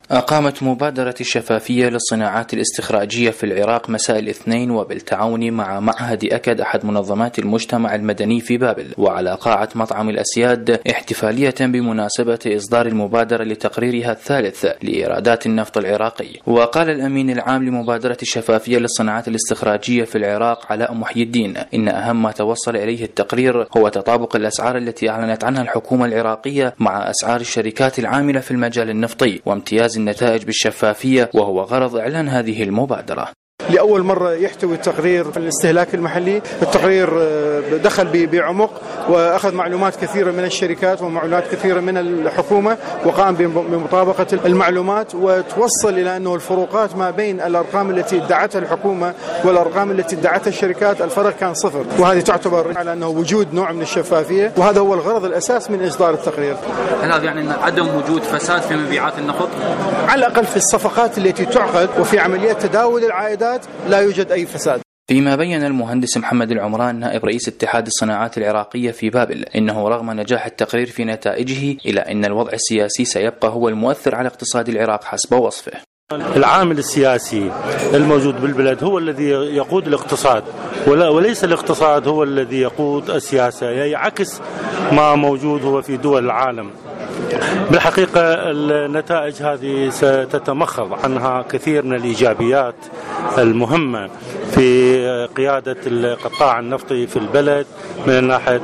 أقامت مبادرة الشفافية للصناعات الاستخراجية في العراق مساء الاثنين وبالتعاون مع معهد أكد أحد منظمات المجتمع المدني في بابل وعلى قاعة مطعم الأسياد احتفالية بمناسبة إصدار المبادرة لتقريرها الثالث لإيرادات النفط العراقي. وقال الأمين العام لمبادرة الشفافية للصناعات الاستخراجية في العراق علاء محي الدين إن أهم ما توصل إليه التقرير هو تطابق الأسعار التي أعلنت عنها الحكومة العراقية مع أسعار الشركات العاملة في المجال النفطي وامتياز النتائج بالشفافية، وهو غرض إعلان هذه المبادرة. لأول مرة يحتوي التقرير الاستهلاك المحلي. التقرير دخل بعمق وأخذ معلومات كثيرة من الشركات ومعلومات كثيرة من الحكومة وقام بمطابقة المعلومات وتوصل إلى أنه الفروقات ما بين الأرقام التي ادعتها الحكومة والأرقام التي ادعتها الشركات الفرق كان صفر، وهذه تعتبر على أنه وجود نوع من الشفافية، وهذا هو الغرض الأساس من إصدار التقرير. هل هذا يعني أن عدم وجود فساد في مبيعات النفط؟ على الأقل في الصفقات التي تعقد وفي عمليات تداول العائدات لا يوجد أي فساد. فيما بين المهندس محمد العمران نائب رئيس اتحاد الصناعات العراقية في بابل إنه رغم نجاح التقرير في نتائجه إلا أن الوضع السياسي سيبقى هو المؤثر على اقتصاد العراق حسب وصفه. العامل السياسي الموجود بالبلد هو الذي يقود الاقتصاد وليس الاقتصاد هو الذي يقود السياسة، يعني عكس ما موجود هو في دول العالم. بالحقيقة النتائج هذه ستتمخض عنها كثير من الإيجابيات المهمة في قيادة القطاع النفطي في البلد من ناحية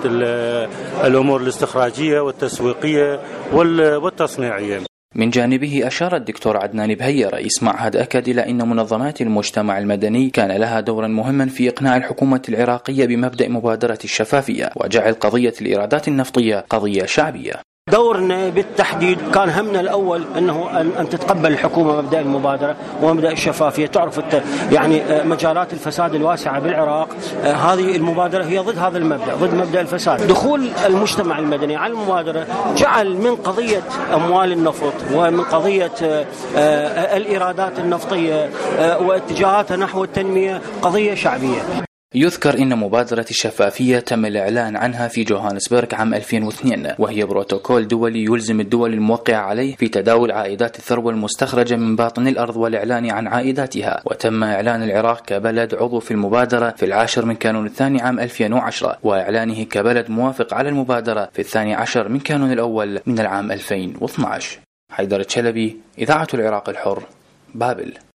الأمور الاستخراجية والتسويقية والتصنيعية. من جانبه أشار الدكتور عدنان بهية رئيس معهد أكد إلى أن منظمات المجتمع المدني كان لها دورا مهما في إقناع الحكومة العراقية بمبدأ مبادرة الشفافية وجعل قضية الإيرادات النفطية قضية شعبية. دورنا بالتحديد كان همنا الأول أن تتقبل الحكومة مبدأ المبادرة ومبدأ الشفافية. تعرف يعني مجالات الفساد الواسعة بالعراق، هذه المبادرة هي ضد هذا المبدأ، ضد مبدأ الفساد. دخول المجتمع المدني على المبادرة جعل من قضية أموال النفط ومن قضية الإيرادات النفطية واتجاهاتها نحو التنمية قضية شعبية. يذكر إن مبادرة الشفافية تم الإعلان عنها في جوهانسبرغ عام 2002 وهي بروتوكول دولي يلزم الدول الموقعة عليه في تداول عائدات الثروة المستخرجة من باطن الأرض والإعلان عن عائداتها. وتم إعلان العراق كبلد عضو في المبادرة في 10 من كانون الثاني عام 2010 وإعلانه كبلد موافق على المبادرة في 12 من كانون الأول من العام 2012. حيدر الشلبي، إذاعة العراق الحر، بابل.